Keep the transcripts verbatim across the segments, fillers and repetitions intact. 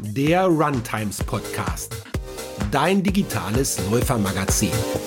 der Runtimes Podcast, dein digitales Läufermagazin.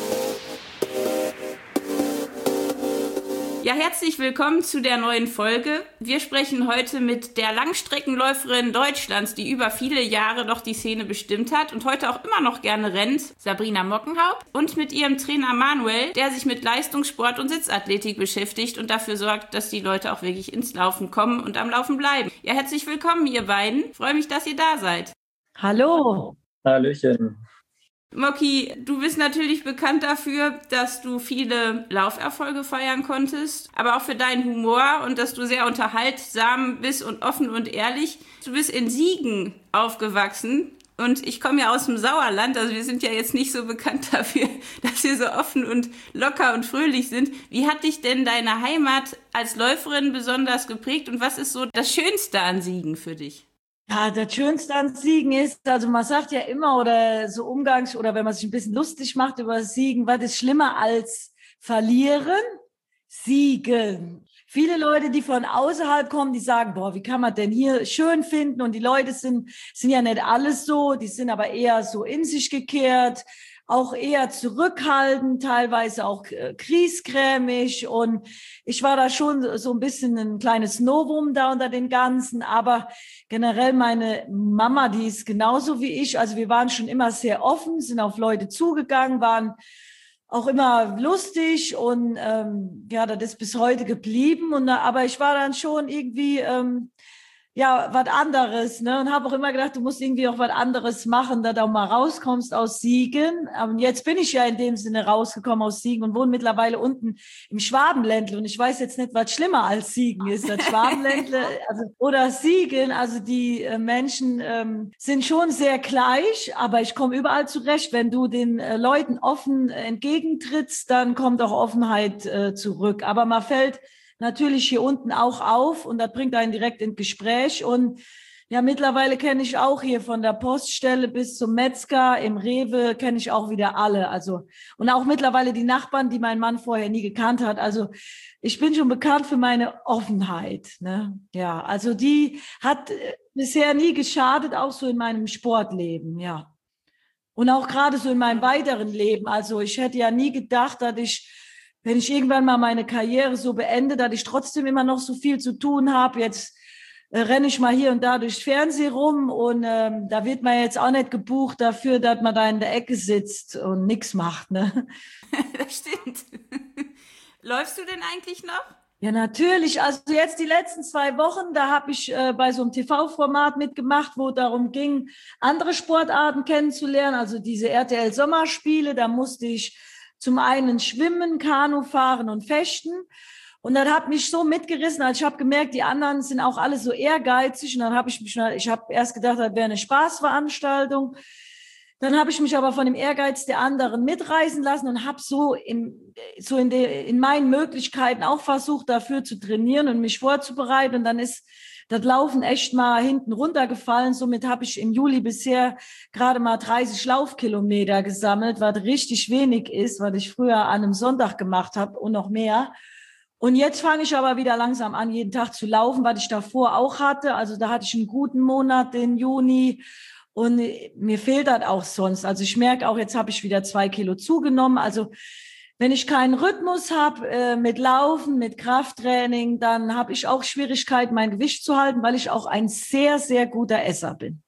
Ja, herzlich willkommen zu der neuen Folge. Wir sprechen heute mit der Langstreckenläuferin Deutschlands, die über viele Jahre doch die Szene bestimmt hat und heute auch immer noch gerne rennt, Sabrina Mockenhaupt, und mit ihrem Trainer Manuel, der sich mit Leistungssport und Sitzathletik beschäftigt und dafür sorgt, dass die Leute auch wirklich ins Laufen kommen und am Laufen bleiben. Ja, herzlich willkommen, ihr beiden. Ich freue mich, dass ihr da seid. Hallo. Hallöchen. Mocki, du bist natürlich bekannt dafür, dass du viele Lauferfolge feiern konntest, aber auch für deinen Humor und dass du sehr unterhaltsam bist und offen und ehrlich. Du bist in Siegen aufgewachsen und ich komme ja aus dem Sauerland, also wir sind ja jetzt nicht so bekannt dafür, dass wir so offen und locker und fröhlich sind. Wie hat dich denn deine Heimat als Läuferin besonders geprägt und was ist so das Schönste an Siegen für dich? Ja, das Schönste an Siegen ist, also man sagt ja immer oder so umgangs- oder wenn man sich ein bisschen lustig macht über Siegen, was ist schlimmer als verlieren? Siegen. Viele Leute, die von außerhalb kommen, die sagen, boah, wie kann man denn hier schön finden? Und die Leute sind, sind ja nicht alles so, die sind aber eher so in sich gekehrt, auch eher zurückhaltend, teilweise auch äh, griesgrämig. Und ich war da schon so ein bisschen ein kleines Novum da unter den Ganzen. Aber generell meine Mama, die ist genauso wie ich. Also wir waren schon immer sehr offen, sind auf Leute zugegangen, waren auch immer lustig. Und ähm, ja, das ist bis heute geblieben. Und, aber ich war dann schon irgendwie... Ähm, ja, was anderes, ne? Und habe auch immer gedacht, du musst irgendwie auch was anderes machen, dass du auch mal rauskommst aus Siegen. Und jetzt bin ich ja in dem Sinne rausgekommen aus Siegen und wohne mittlerweile unten im Schwabenländle. Und ich weiß jetzt nicht, was schlimmer als Siegen ist. Das Schwabenländle also, oder Siegen, also die äh, Menschen ähm, sind schon sehr gleich, aber ich komme überall zurecht. Wenn du den äh, Leuten offen äh, entgegentrittst, dann kommt auch Offenheit äh, zurück. Aber man fällt natürlich hier unten auch auf und das bringt einen direkt ins Gespräch. Und ja, mittlerweile kenne ich auch hier von der Poststelle bis zum Metzger, im Rewe kenne ich auch wieder alle. Also und auch mittlerweile die Nachbarn, die mein Mann vorher nie gekannt hat. Also ich bin schon bekannt für meine Offenheit. Ne? Ja, also die hat bisher nie geschadet, auch so in meinem Sportleben, ja. Und auch gerade so in meinem weiteren Leben. Also ich hätte ja nie gedacht, dass ich wenn ich irgendwann mal meine Karriere so beende, dass ich trotzdem immer noch so viel zu tun habe. Jetzt äh, renne ich mal hier und da durchs Fernsehen rum und ähm, da wird man jetzt auch nicht gebucht dafür, dass man da in der Ecke sitzt und nichts macht. Ne? Das stimmt. Läufst du denn eigentlich noch? Ja, natürlich. Also jetzt die letzten zwei Wochen, da habe ich äh, bei so einem T V-Format mitgemacht, wo darum ging, andere Sportarten kennenzulernen. Also diese R T L-Sommerspiele, da musste ich zum einen schwimmen, Kanu fahren und fechten. Und das hat mich so mitgerissen, als ich habe gemerkt, die anderen sind auch alle so ehrgeizig. Und dann habe ich mich, ich habe erst gedacht, das wäre eine Spaßveranstaltung. Dann habe ich mich aber von dem Ehrgeiz der anderen mitreißen lassen und habe so in, so in, de, in meinen Möglichkeiten auch versucht, dafür zu trainieren und mich vorzubereiten. Und dann ist das Laufen echt mal hinten runtergefallen. Somit habe ich im Juli bisher gerade mal dreißig Laufkilometer gesammelt, was richtig wenig ist, was ich früher an einem Sonntag gemacht habe und noch mehr. Und jetzt fange ich aber wieder langsam an, jeden Tag zu laufen, was ich davor auch hatte. Also da hatte ich einen guten Monat, den Juni. Und mir fehlt das auch sonst. Also ich merke auch, jetzt habe ich wieder zwei Kilo zugenommen. Also wenn ich keinen Rhythmus habe äh, mit Laufen, mit Krafttraining, dann habe ich auch Schwierigkeiten, mein Gewicht zu halten, weil ich auch ein sehr, sehr guter Esser bin.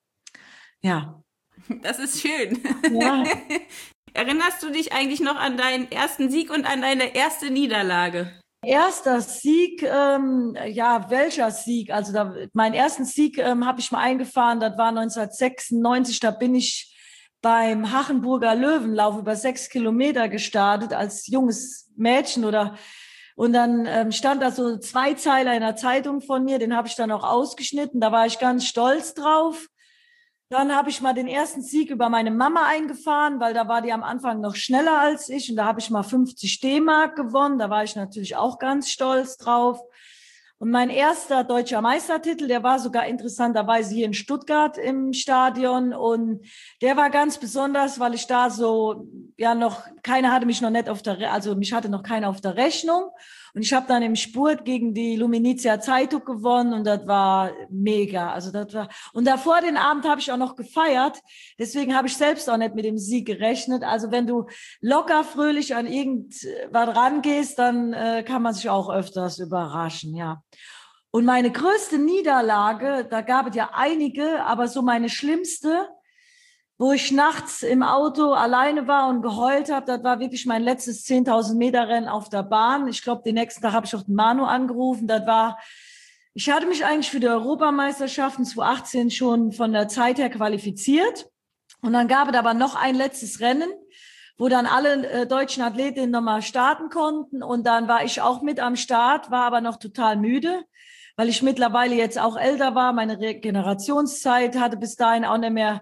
Ja. Das ist schön. Ja. Erinnerst du dich eigentlich noch an deinen ersten Sieg und an deine erste Niederlage? Erster Sieg, ähm, ja, welcher Sieg? Also da, meinen ersten Sieg ähm, habe ich mal eingefahren, das war neunzehnhundertsechsundneunzig, da bin ich beim Hachenburger Löwenlauf über sechs Kilometer gestartet als junges Mädchen oder und dann ähm, stand da so ein Zweizeiler in der Zeitung von mir, den habe ich dann auch ausgeschnitten, da war ich ganz stolz drauf. Dann habe ich mal den ersten Sieg über meine Mama eingefahren, weil da war die am Anfang noch schneller als ich und da habe ich mal fünfzig D-Mark gewonnen, da war ich natürlich auch ganz stolz drauf. Und mein erster deutscher Meistertitel, der war sogar interessanterweise hier in Stuttgart im Stadion und der war ganz besonders, weil ich da so, ja noch, keiner hatte mich noch nicht auf der, also mich hatte noch keiner auf der Rechnung Und ich habe dann im Spurt gegen die Luminizia Zeitung gewonnen und das war mega. Also das war, und davor den Abend habe ich auch noch gefeiert. Deswegen habe ich selbst auch nicht mit dem Sieg gerechnet. Also wenn du locker fröhlich an irgendwas rangehst, dann äh, kann man sich auch öfters überraschen, ja. Und meine größte Niederlage, da gab es ja einige, aber so meine schlimmste, wo ich nachts im Auto alleine war und geheult habe, das war wirklich mein letztes zehntausend Meter Rennen auf der Bahn. Ich glaube, den nächsten Tag habe ich auch den Manu angerufen. Das war, ich hatte mich eigentlich für die Europameisterschaften zwanzig achtzehn schon von der Zeit her qualifiziert. Und dann gab es aber noch ein letztes Rennen, wo dann alle äh, deutschen Athletinnen nochmal starten konnten. Und dann war ich auch mit am Start, war aber noch total müde, weil ich mittlerweile jetzt auch älter war. Meine Regenerationszeit hatte bis dahin auch nicht mehr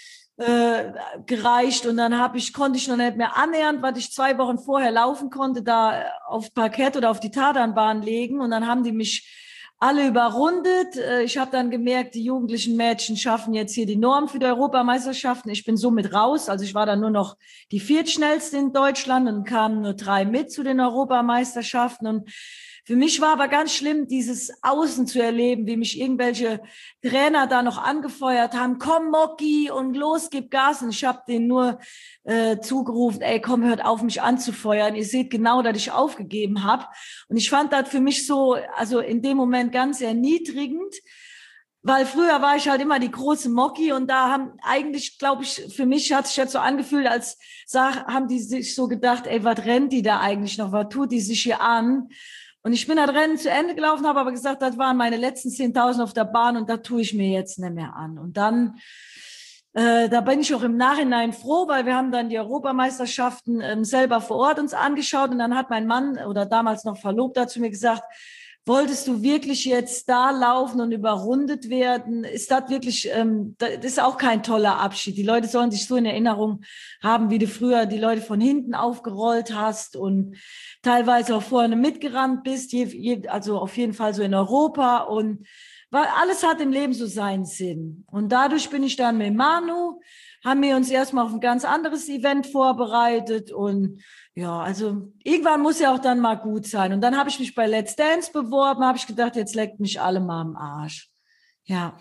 äh, gereicht. Und dann hab ich, konnte ich noch nicht mehr annähernd, was ich zwei Wochen vorher laufen konnte, da auf Parkett oder auf die Tatanbahn legen. Und dann haben die mich alle überrundet. Ich habe dann gemerkt, die jugendlichen Mädchen schaffen jetzt hier die Norm für die Europameisterschaften. Ich bin somit raus. Also ich war dann nur noch die viertschnellste in Deutschland und kamen nur drei mit zu den Europameisterschaften. Und für mich war aber ganz schlimm, dieses Außen zu erleben, wie mich irgendwelche Trainer da noch angefeuert haben. Komm, Moki, und los, gib Gas. Und ich habe denen nur äh, zugerufen, ey, komm, hört auf, mich anzufeuern. Ihr seht genau, dass ich aufgegeben habe. Und ich fand das für mich so, also in dem Moment ganz erniedrigend, weil früher war ich halt immer die große Moki und da haben eigentlich, glaube ich, für mich hat sich jetzt so angefühlt, als sag, haben die sich so gedacht, ey, was rennt die da eigentlich noch, was tut die sich hier an? Und ich bin das Rennen zu Ende gelaufen, habe aber gesagt, das waren meine letzten zehntausend auf der Bahn und da tue ich mir jetzt nicht mehr an. Und dann, äh, da bin ich auch im Nachhinein froh, weil wir haben dann die Europameisterschaften ähm, selber vor Ort uns angeschaut und dann hat mein Mann oder damals noch Verlobter zu mir gesagt, wolltest du wirklich jetzt da laufen und überrundet werden? Ist das wirklich, ähm, das ist auch kein toller Abschied. Die Leute sollen sich so in Erinnerung haben, wie du früher die Leute von hinten aufgerollt hast und teilweise auch vorne mitgerannt bist, je, je, also auf jeden Fall so in Europa. Und weil alles hat im Leben so seinen Sinn. Und dadurch bin ich dann mit Manu, haben wir uns erstmal auf ein ganz anderes Event vorbereitet und ja, also irgendwann muss ja auch dann mal gut sein. Und dann habe ich mich bei Let's Dance beworben, habe ich gedacht, jetzt leckt mich alle mal am Arsch. Ja.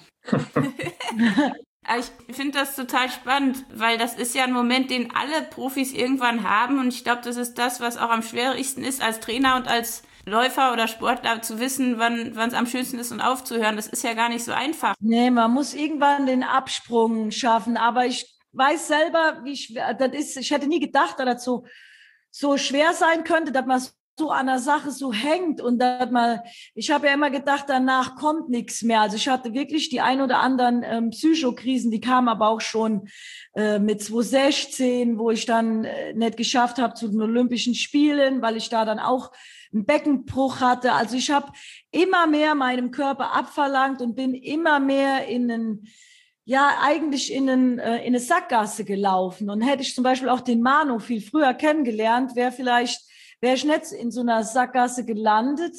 Ich finde das total spannend, weil das ist ja ein Moment, den alle Profis irgendwann haben. Und ich glaube, das ist das, was auch am schwierigsten ist, als Trainer und als Läufer oder Sportler zu wissen, wann wann es am schönsten ist und aufzuhören. Das ist ja gar nicht so einfach. Nee, man muss irgendwann den Absprung schaffen. Aber ich weiß selber, wie schwer das ist. Ich hätte nie gedacht, dass das so so schwer sein könnte, dass man so an der Sache so hängt und dass man, ich habe ja immer gedacht, danach kommt nichts mehr. Also ich hatte wirklich die ein oder anderen ähm, Psychokrisen, die kamen aber auch schon äh, mit zwanzig sechzehn, wo ich dann äh, nicht geschafft habe zu den Olympischen Spielen, weil ich da dann auch einen Beckenbruch hatte. Also ich habe immer mehr meinem Körper abverlangt und bin immer mehr in einen ja eigentlich in, einen, äh, in eine Sackgasse gelaufen. Und hätte ich zum Beispiel auch den Manu viel früher kennengelernt, wäre vielleicht, wäre ich nicht in so einer Sackgasse gelandet,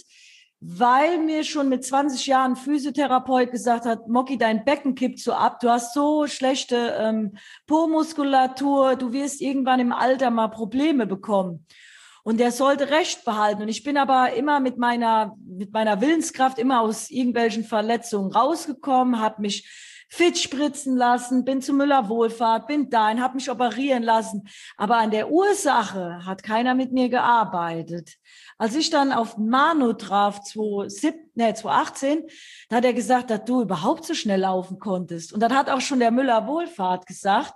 weil mir schon mit zwanzig Jahren ein Physiotherapeut gesagt hat, Moki, dein Becken kippt so ab, du hast so schlechte ähm, Po-Muskulatur, du wirst irgendwann im Alter mal Probleme bekommen. Und der sollte Recht behalten. Und ich bin aber immer mit meiner, mit meiner Willenskraft immer aus irgendwelchen Verletzungen rausgekommen, habe mich fit spritzen lassen, bin zu Müller Wohlfahrt, bin dahin, habe mich operieren lassen. Aber an der Ursache hat keiner mit mir gearbeitet. Als ich dann auf Manu traf, zwanzig achtzehn, da hat er gesagt, dass du überhaupt so schnell laufen konntest. Und das hat auch schon der Müller Wohlfahrt gesagt.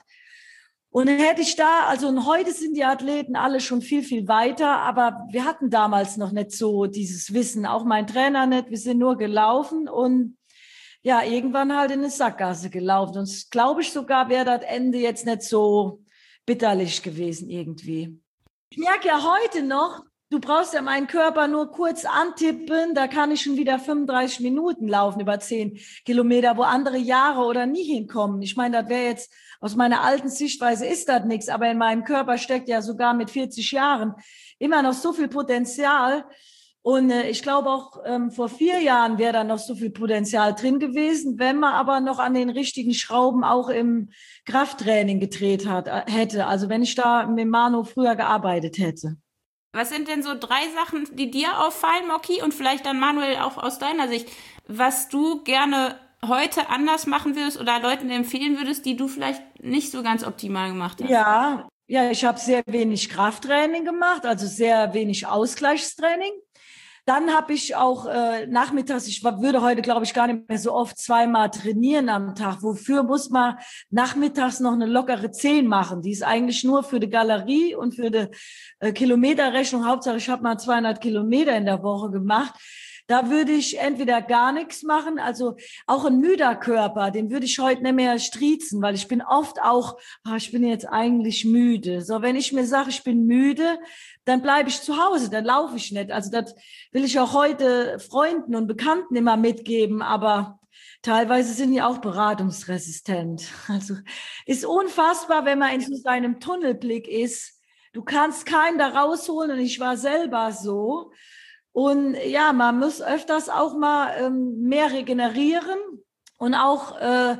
Und dann hätte ich da, also und heute sind die Athleten alle schon viel, viel weiter, aber wir hatten damals noch nicht so dieses Wissen, auch mein Trainer nicht, wir sind nur gelaufen und ja, irgendwann halt in eine Sackgasse gelaufen. Und glaube ich sogar, wäre das Ende jetzt nicht so bitterlich gewesen irgendwie. Ich merke ja heute noch, du brauchst ja meinen Körper nur kurz antippen, da kann ich schon wieder fünfunddreißig Minuten laufen über zehn Kilometer, wo andere Jahre oder nie hinkommen. Ich meine, das wäre jetzt, aus meiner alten Sichtweise ist das nichts, aber in meinem Körper steckt ja sogar mit vierzig Jahren immer noch so viel Potenzial. Und äh, ich glaube auch, ähm, vor vier Jahren wäre da noch so viel Potenzial drin gewesen, wenn man aber noch an den richtigen Schrauben auch im Krafttraining gedreht hat, äh, hätte. Also wenn ich da mit Manu früher gearbeitet hätte. Was sind denn so drei Sachen, die dir auffallen, Moki, und vielleicht dann Manuel auch aus deiner Sicht, was du gerne heute anders machen würdest oder Leuten empfehlen würdest, die du vielleicht nicht so ganz optimal gemacht hast? Ja, ja, ich habe sehr wenig Krafttraining gemacht, also sehr wenig Ausgleichstraining. Dann habe ich auch äh, nachmittags, ich würde heute, glaube ich, gar nicht mehr so oft zweimal trainieren am Tag. Wofür muss man nachmittags noch eine lockere zehn machen? Die ist eigentlich nur für die Galerie und für die äh, Kilometerrechnung. Hauptsache, ich habe mal zweihundert Kilometer in der Woche gemacht. Da würde ich entweder gar nichts machen, also auch ein müder Körper, den würde ich heute nicht mehr striezen, weil ich bin oft auch, ah, ich bin jetzt eigentlich müde. So, wenn ich mir sage, ich bin müde, dann bleibe ich zu Hause, dann laufe ich nicht. Also das will ich auch heute Freunden und Bekannten immer mitgeben, aber teilweise sind die auch beratungsresistent. Also ist unfassbar, wenn man in so seinem Tunnelblick ist. Du kannst keinen da rausholen und ich war selber so. Und ja, man muss öfters auch mal ähm, mehr regenerieren und auch äh,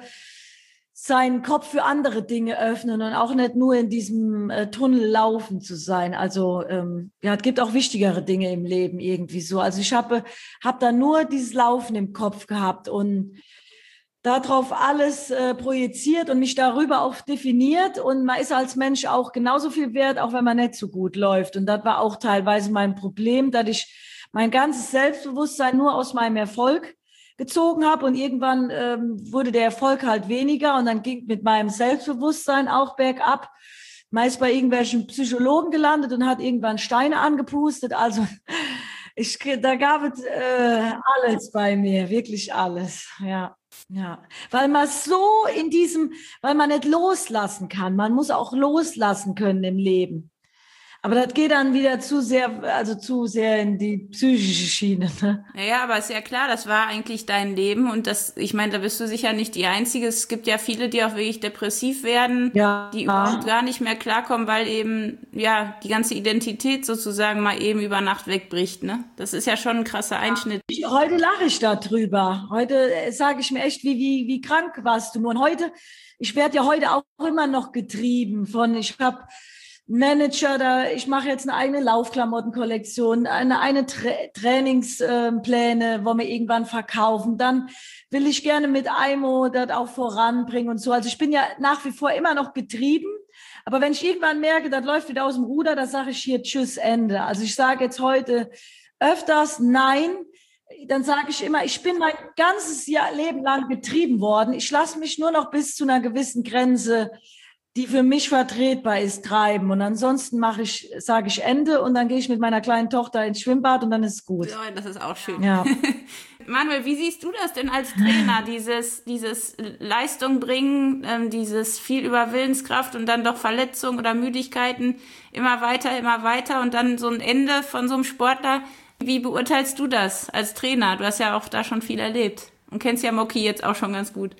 seinen Kopf für andere Dinge öffnen und auch nicht nur in diesem äh, Tunnel laufen zu sein. Also ähm, ja, es gibt auch wichtigere Dinge im Leben irgendwie so. Also ich habe hab da nur dieses Laufen im Kopf gehabt und darauf alles äh, projiziert und mich darüber auch definiert. Und man ist als Mensch auch genauso viel wert, auch wenn man nicht so gut läuft. Und das war auch teilweise mein Problem, dass ich mein ganzes Selbstbewusstsein nur aus meinem Erfolg gezogen habe und irgendwann ähm, wurde der Erfolg halt weniger und dann ging mit meinem Selbstbewusstsein auch bergab. Man ist bei irgendwelchen Psychologen gelandet und hat irgendwann Steine angepustet. Also ich, da gab es äh, alles bei mir, wirklich alles, ja. Ja, weil man so in diesem, weil man nicht loslassen kann. Man muss auch loslassen können im Leben. Aber das geht dann wieder zu sehr, also zu sehr in die psychische Schiene. Ne? Naja, aber ist ja klar, das war eigentlich dein Leben und das, ich meine, da bist du sicher nicht die Einzige. Es gibt ja viele, die auch wirklich depressiv werden, ja. die überhaupt gar nicht mehr klarkommen, weil eben, ja, die ganze Identität sozusagen mal eben über Nacht wegbricht, ne? Das ist ja schon ein krasser Einschnitt. Ja. Heute lache ich darüber. Heute sage ich mir echt, wie, wie, wie krank warst du. Und heute, ich werde ja heute auch immer noch getrieben von, ich habe Manager, da ich mache jetzt eine eigene Laufklamottenkollektion, eine, eine Tra Trainingspläne, wo wir irgendwann verkaufen. Dann will ich gerne mit I M O das auch voranbringen und so. Also ich bin ja nach wie vor immer noch getrieben. Aber wenn ich irgendwann merke, das läuft wieder aus dem Ruder, dann sage ich hier Tschüss, Ende. Also ich sage jetzt heute öfters Nein. Dann sage ich immer, ich bin mein ganzes Jahr, Leben lang getrieben worden. Ich lasse mich nur noch bis zu einer gewissen Grenze, die für mich vertretbar ist, treiben. Und ansonsten mache ich, sage ich Ende und dann gehe ich mit meiner kleinen Tochter ins Schwimmbad und dann ist es gut. Ja, das ist auch schön. Ja. Manuel, wie siehst du das denn als Trainer, dieses, dieses Leistung bringen, ähm, dieses viel über Willenskraft und dann doch Verletzungen oder Müdigkeiten, immer weiter, immer weiter und dann so ein Ende von so einem Sportler? Wie beurteilst du das als Trainer? Du hast ja auch da schon viel erlebt und kennst ja Moki jetzt auch schon ganz gut.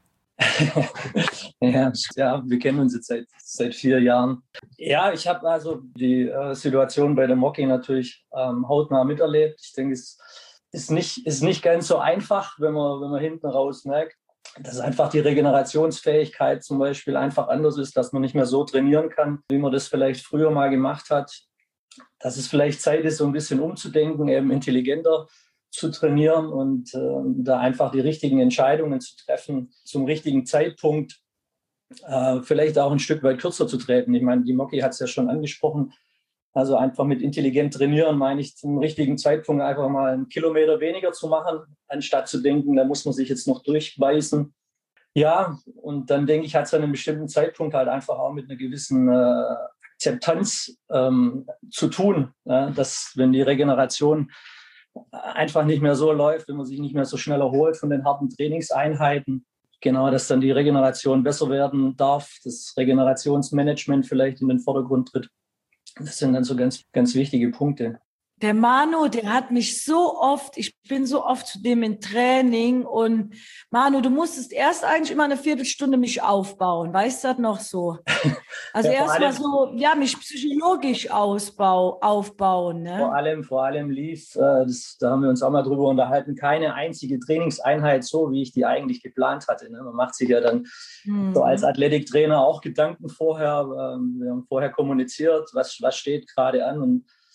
ja, ja, wir kennen uns jetzt seit, seit vier Jahren. Ja, ich habe also die äh, Situation bei der Moki natürlich ähm, hautnah miterlebt. Ich denke, es ist nicht, ist nicht ganz so einfach, wenn man, wenn man hinten raus merkt, dass einfach die Regenerationsfähigkeit zum Beispiel einfach anders ist, dass man nicht mehr so trainieren kann, wie man das vielleicht früher mal gemacht hat. Dass es vielleicht Zeit ist, so ein bisschen umzudenken, eben intelligenter zu trainieren und äh, da einfach die richtigen Entscheidungen zu treffen, zum richtigen Zeitpunkt, äh, vielleicht auch ein Stück weit kürzer zu treten. Ich meine, die Moki hat es ja schon angesprochen, also einfach mit intelligent trainieren, meine ich, zum richtigen Zeitpunkt einfach mal einen Kilometer weniger zu machen, anstatt zu denken, da muss man sich jetzt noch durchbeißen. Ja, und dann denke ich, hat es an einem bestimmten Zeitpunkt halt einfach auch mit einer gewissen äh, Akzeptanz ähm, zu tun, ja, dass wenn die Regeneration einfach nicht mehr so läuft, wenn man sich nicht mehr so schnell erholt von den harten Trainingseinheiten. Genau, dass dann die Regeneration besser werden darf, das Regenerationsmanagement vielleicht in den Vordergrund tritt. Das sind dann so ganz, ganz wichtige Punkte. Der Manu, der hat mich so oft, ich bin so oft zu dem in Training und Manu, du musstest erst eigentlich immer eine Viertelstunde mich aufbauen, weißt du das noch so? Also ja, erst mal so, ja, mich psychologisch ausbau, aufbauen. Ne? Vor allem, vor allem lief, äh, das, da haben wir uns auch mal drüber unterhalten, keine einzige Trainingseinheit so, wie ich die eigentlich geplant hatte. Ne? Man macht sich ja dann mhm. so als Athletiktrainer auch Gedanken vorher. Ähm, wir haben vorher kommuniziert, was, was steht gerade an und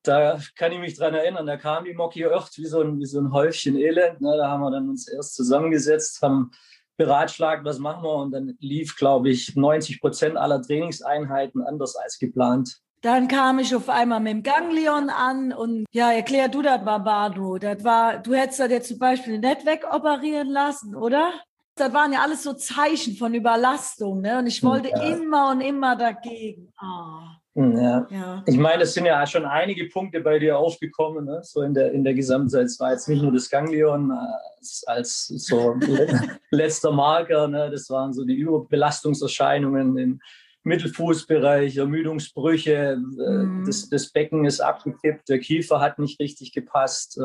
da kann ich mich dran erinnern, da kam die Moki oft wie so ein, wie so ein Häufchen Elend. Ne? Da haben wir dann uns erst zusammengesetzt, haben beratschlagt, was machen wir, und dann lief, glaube ich, neunzig Prozent aller Trainingseinheiten anders als geplant. Dann kam ich auf einmal mit dem Ganglion an und ja, erklär du das mal, Bardo. Das war, du hättest das jetzt zum Beispiel nicht wegoperieren lassen, oder? Das waren ja alles so Zeichen von Überlastung, ne? Und ich wollte ja. immer und immer dagegen. Oh. Ja. ja. Ich meine, es sind ja schon einige Punkte bei dir aufgekommen, ne? So in der, in der Gesamtzeit. Es war jetzt nicht nur das Ganglion als, als so letzter Marker, ne? Das waren so die Überbelastungserscheinungen im Mittelfußbereich, Ermüdungsbrüche, mhm. das, das Becken ist abgekippt, der Kiefer hat nicht richtig gepasst.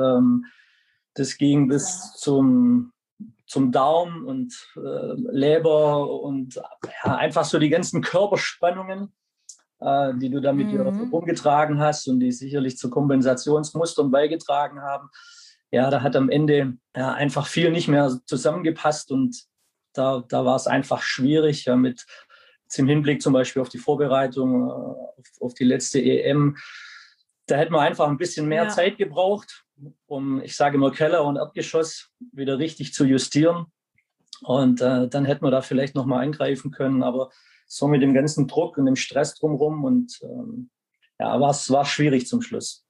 Das ging bis ja. zum, zum Daumen und äh, Leber und ja, einfach so die ganzen Körperspannungen, äh, die du da mit dir mhm. rumgetragen hast und die sicherlich zu Kompensationsmustern beigetragen haben. Ja, da hat am Ende ja, einfach viel nicht mehr zusammengepasst und da, da war es einfach schwierig, ja, mit im Hinblick zum Beispiel auf die Vorbereitung, auf, auf die letzte E M. Da hätten wir einfach ein bisschen mehr ja. Zeit gebraucht, um, ich sage immer, Keller und Erdgeschoss wieder richtig zu justieren. Und äh, dann hätten wir da vielleicht nochmal eingreifen können. Aber so mit dem ganzen Druck und dem Stress drumherum und ähm, ja, war es war schwierig zum Schluss.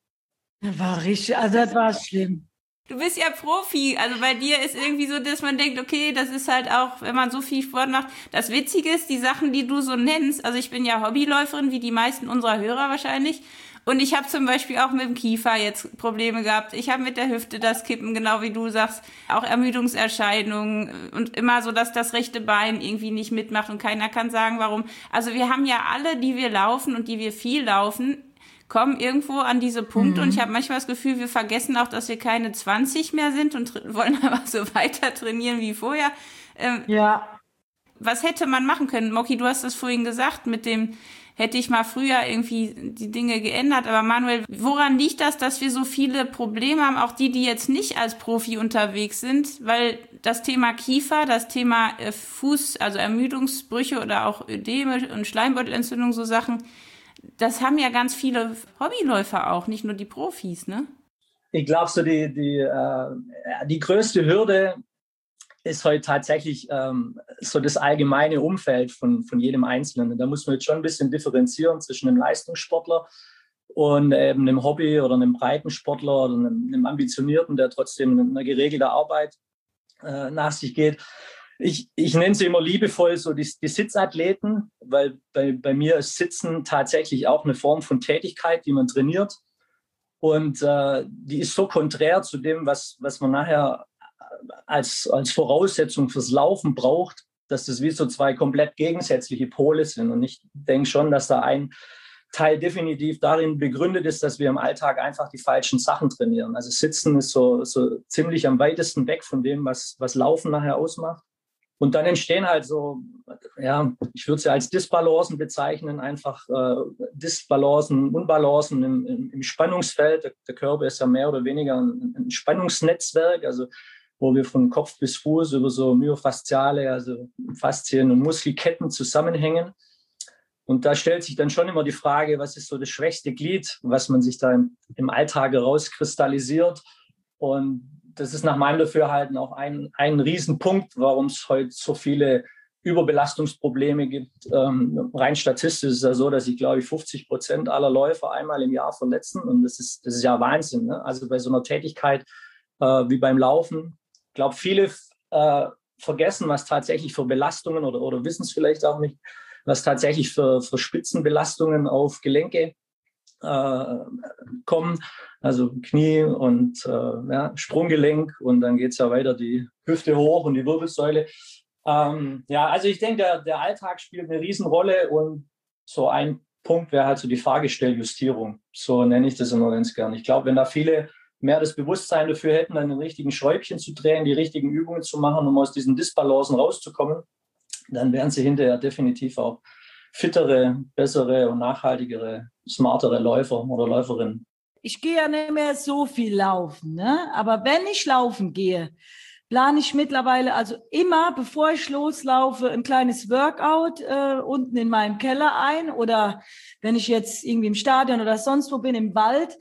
War richtig, also das war schlimm. Du bist ja Profi, also bei dir ist irgendwie so, dass man denkt, okay, das ist halt auch, wenn man so viel Sport macht. Das Witzige ist, die Sachen, die du so nennst, also ich bin ja Hobbyläuferin, wie die meisten unserer Hörer wahrscheinlich, und ich habe zum Beispiel auch mit dem Kiefer jetzt Probleme gehabt. Ich habe mit der Hüfte das Kippen, genau wie du sagst, auch Ermüdungserscheinungen und immer so, dass das rechte Bein irgendwie nicht mitmacht und keiner kann sagen, warum. Also wir haben ja alle, die wir laufen und die wir viel laufen, kommen irgendwo an diese Punkte, mhm. und ich habe manchmal das Gefühl, wir vergessen auch, dass wir keine zwanzig mehr sind und tra- wollen aber so weiter trainieren wie vorher. Ähm, ja. Was hätte man machen können? Moki, du hast das vorhin gesagt, mit dem hätte ich mal früher irgendwie die Dinge geändert, aber Manuel, woran liegt das, dass wir so viele Probleme haben, auch die, die jetzt nicht als Profi unterwegs sind, weil das Thema Kiefer, das Thema Fuß, also Ermüdungsbrüche oder auch Ödeme und Schleimbeutelentzündung, so Sachen, das haben ja ganz viele Hobbyläufer auch, nicht nur die Profis, ne? Ich glaube, so die, die, äh, die größte Hürde ist heute tatsächlich ähm, so das allgemeine Umfeld von, von jedem Einzelnen. Da muss man jetzt schon ein bisschen differenzieren zwischen einem Leistungssportler und eben einem Hobby- oder einem Breitensportler oder einem, einem Ambitionierten, der trotzdem eine geregelte Arbeit äh, nach sich geht. Ich, ich nenne sie immer liebevoll so die, die Sitzathleten, weil bei, bei mir ist Sitzen tatsächlich auch eine Form von Tätigkeit, die man trainiert. Und äh, die ist so konträr zu dem, was, was man nachher als, als Voraussetzung fürs Laufen braucht, dass das wie so zwei komplett gegensätzliche Pole sind. Und ich denke schon, dass da ein Teil definitiv darin begründet ist, dass wir im Alltag einfach die falschen Sachen trainieren. Also Sitzen ist so, so ziemlich am weitesten weg von dem, was, was Laufen nachher ausmacht. Und dann entstehen halt so, ja, ich würde sie als Disbalancen bezeichnen, einfach äh, Disbalancen, Unbalancen im, im, im Spannungsfeld. Der, der Körper ist ja mehr oder weniger ein, ein Spannungsnetzwerk, also wo wir von Kopf bis Fuß über so myofasziale, also Faszien und Muskelketten zusammenhängen. Und da stellt sich dann schon immer die Frage, was ist so das schwächste Glied, was man sich da im, im Alltag herauskristallisiert. Und das ist nach meinem Dafürhalten auch ein, ein Riesenpunkt, warum es heute so viele Überbelastungsprobleme gibt. Ähm, rein statistisch ist es ja so, dass sich, glaube ich, fünfzig Prozent aller Läufer einmal im Jahr verletzen. Und das ist, das ist ja Wahnsinn, ne? Also bei so einer Tätigkeit äh, wie beim Laufen. Ich glaube, viele äh, vergessen, was tatsächlich für Belastungen oder, oder wissen es vielleicht auch nicht, was tatsächlich für, für Spitzenbelastungen auf Gelenke äh, kommen. Also Knie und äh, ja, Sprunggelenk und dann geht es ja weiter die Hüfte hoch und die Wirbelsäule. Ähm, ja, also ich denke, der, der Alltag spielt eine Riesenrolle und so ein Punkt wäre halt so die Fahrgestelljustierung. So nenne ich das immer ganz gern. Ich glaube, wenn da viele mehr das Bewusstsein dafür hätten, dann den richtigen Schräubchen zu drehen, die richtigen Übungen zu machen, um aus diesen Disbalancen rauszukommen, dann wären sie hinterher definitiv auch fittere, bessere und nachhaltigere, smartere Läufer oder Läuferinnen. Ich gehe ja nicht mehr so viel laufen, ne? Aber wenn ich laufen gehe, plane ich mittlerweile also immer, bevor ich loslaufe, ein kleines Workout äh, unten in meinem Keller ein oder wenn ich jetzt irgendwie im Stadion oder sonst wo bin, im Wald,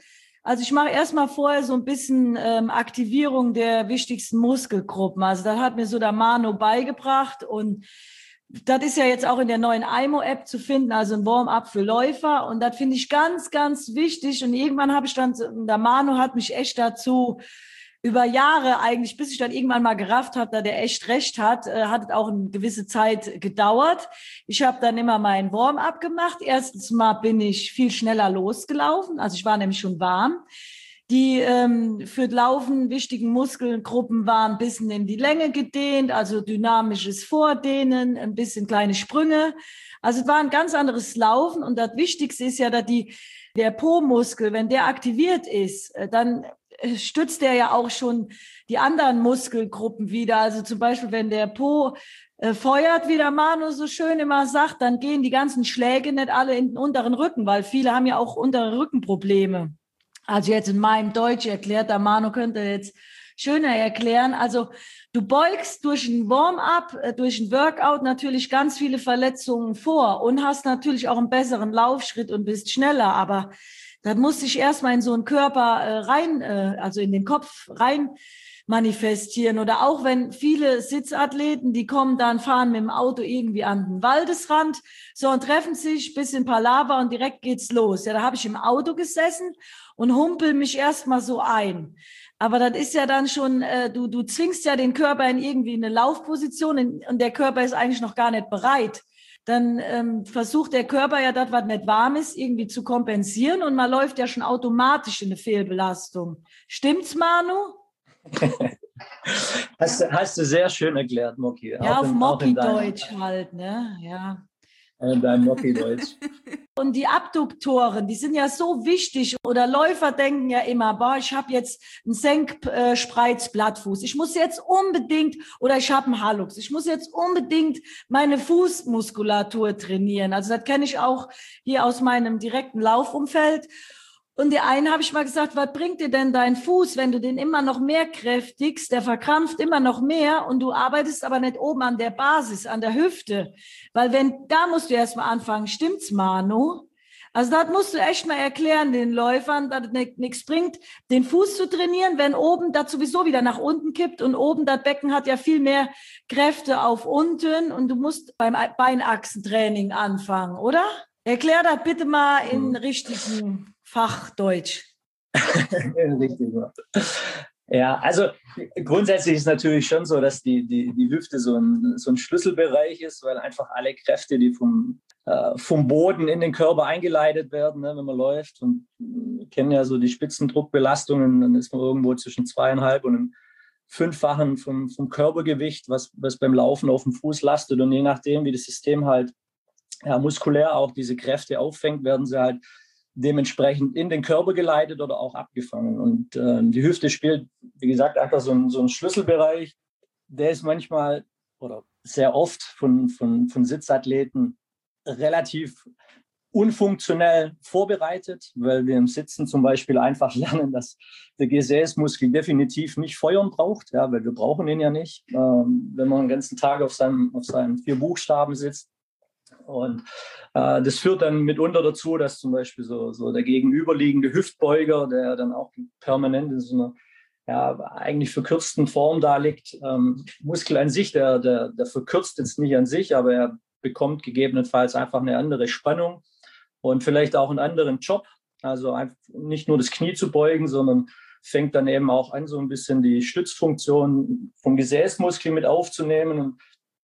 Also ich mache erstmal vorher so ein bisschen ähm, Aktivierung der wichtigsten Muskelgruppen. Also das hat mir so der Manu beigebracht und das ist ja jetzt auch in der neuen I M O-App zu finden, also ein Warm-up für Läufer. Und das finde ich ganz, ganz wichtig. Und irgendwann habe ich dann, der Manu hat mich echt dazu über Jahre eigentlich, bis ich dann irgendwann mal gerafft habe, da der echt recht hat, äh, hat es auch eine gewisse Zeit gedauert. Ich habe dann immer meinen Warm-up gemacht. Erstens mal bin ich viel schneller losgelaufen. Also ich war nämlich schon warm. Die ähm, für Laufen wichtigen Muskelgruppen waren ein bisschen in die Länge gedehnt, also dynamisches Vordehnen, ein bisschen kleine Sprünge. Also es war ein ganz anderes Laufen und das Wichtigste ist ja, dass die, der Po-Muskel, wenn der aktiviert ist, dann stützt der ja auch schon die anderen Muskelgruppen wieder. Also zum Beispiel, wenn der Po äh, feuert, wie der Manu so schön immer sagt, dann gehen die ganzen Schläge nicht alle in den unteren Rücken, weil viele haben ja auch untere Rückenprobleme. Also jetzt in meinem Deutsch erklärt, der Manu könnte jetzt schöner erklären. Also du beugst durch ein Warm-up, durch ein Workout natürlich ganz viele Verletzungen vor und hast natürlich auch einen besseren Laufschritt und bist schneller. Aber das muss sich erstmal in so einen Körper äh, rein, äh, also in den Kopf rein manifestieren. Oder auch wenn viele Sitzathleten, die kommen dann, fahren mit dem Auto irgendwie an den Waldesrand, so und treffen sich, bisschen Palaver und direkt geht's los. Ja, da habe ich im Auto gesessen und humpel mich erstmal so ein. Aber das ist ja dann schon, äh, du, du zwingst ja den Körper in irgendwie eine Laufposition in, und der Körper ist eigentlich noch gar nicht bereit. Dann ähm, versucht der Körper ja das, was nicht warm ist, irgendwie zu kompensieren und man läuft ja schon automatisch in eine Fehlbelastung. Stimmt's, Manu? hast, hast du sehr schön erklärt, Moki. Ja, auch auf Moki-Deutsch halt, ne? Ja. In deinem Moki-Deutsch. Und die Abduktoren, die sind ja so wichtig. Oder Läufer denken ja immer, boah, ich habe jetzt einen Senkspreizblattfuß. Ich muss jetzt unbedingt, oder ich habe einen Hallux, ich muss jetzt unbedingt meine Fußmuskulatur trainieren. Also das kenne ich auch hier aus meinem direkten Laufumfeld. Und der einen habe ich mal gesagt, was bringt dir denn dein Fuß, wenn du den immer noch mehr kräftigst, der verkrampft immer noch mehr und du arbeitest aber nicht oben an der Basis, an der Hüfte. Weil wenn, da musst du erst mal anfangen, stimmt's, Manu? Also das musst du echt mal erklären den Läufern, dass es nichts bringt, den Fuß zu trainieren, wenn oben das sowieso wieder nach unten kippt und oben das Becken hat ja viel mehr Kräfte auf unten und du musst beim Beinachsentraining anfangen, oder? Erklär das bitte mal in richtigen Fachdeutsch. Richtig. Ja, also grundsätzlich ist es natürlich schon so, dass die, die, die Hüfte so ein, so ein Schlüsselbereich ist, weil einfach alle Kräfte, die vom, äh, vom Boden in den Körper eingeleitet werden, ne, wenn man läuft. Und wir kennen ja so die Spitzendruckbelastungen, dann ist man irgendwo zwischen zweieinhalb und einem Fünffachen vom, vom Körpergewicht, was, was beim Laufen auf dem Fuß lastet. Und je nachdem, wie das System halt ja, muskulär auch diese Kräfte auffängt, werden sie halt dementsprechend in den Körper geleitet oder auch abgefangen. Und äh, die Hüfte spielt, wie gesagt, einfach so ein, so ein Schlüsselbereich. Der ist manchmal oder sehr oft von, von, von Sitzathleten relativ unfunktionell vorbereitet, weil wir im Sitzen zum Beispiel einfach lernen, dass der Gesäßmuskel definitiv nicht feuern braucht, ja, weil wir brauchen ihn ja nicht, ähm, wenn man den ganzen Tag auf seinem, auf seinen vier Buchstaben sitzt. Und äh, das führt dann mitunter dazu, dass zum Beispiel so, so der gegenüberliegende Hüftbeuger, der dann auch permanent in so einer ja, eigentlich verkürzten Form da liegt, ähm, Muskel an sich, der, der, der verkürzt jetzt nicht an sich, aber er bekommt gegebenenfalls einfach eine andere Spannung und vielleicht auch einen anderen Job. Also einfach nicht nur das Knie zu beugen, sondern fängt dann eben auch an, so ein bisschen die Stützfunktion vom Gesäßmuskel mit aufzunehmen. Und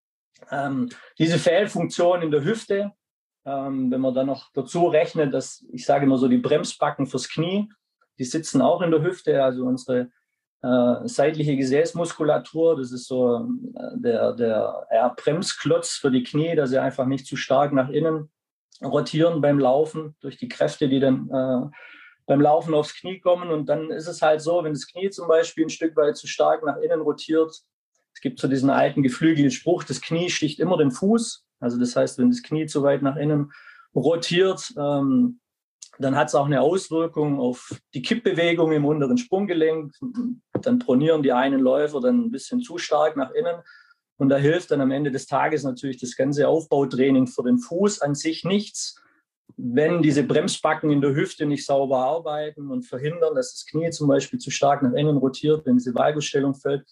Ähm, diese Fehlfunktion in der Hüfte, ähm, wenn man dann noch dazu rechnet, dass ich sage immer so die Bremsbacken fürs Knie, die sitzen auch in der Hüfte, also unsere äh, seitliche Gesäßmuskulatur, das ist so äh, der, der ja, Bremsklotz für die Knie, dass sie einfach nicht zu stark nach innen rotieren beim Laufen durch die Kräfte, die dann äh, beim Laufen aufs Knie kommen. Und dann ist es halt so, wenn das Knie zum Beispiel ein Stück weit zu stark nach innen rotiert. Es gibt so diesen alten geflügelten Spruch, das Knie sticht immer den Fuß. Also das heißt, wenn das Knie zu weit nach innen rotiert, ähm, dann hat es auch eine Auswirkung auf die Kippbewegung im unteren Sprunggelenk. Dann pronieren die einen Läufer dann ein bisschen zu stark nach innen. Und da hilft dann am Ende des Tages natürlich das ganze Aufbautraining für den Fuß an sich nichts, wenn diese Bremsbacken in der Hüfte nicht sauber arbeiten und verhindern, dass das Knie zum Beispiel zu stark nach innen rotiert, wenn diese Valgusstellung fällt.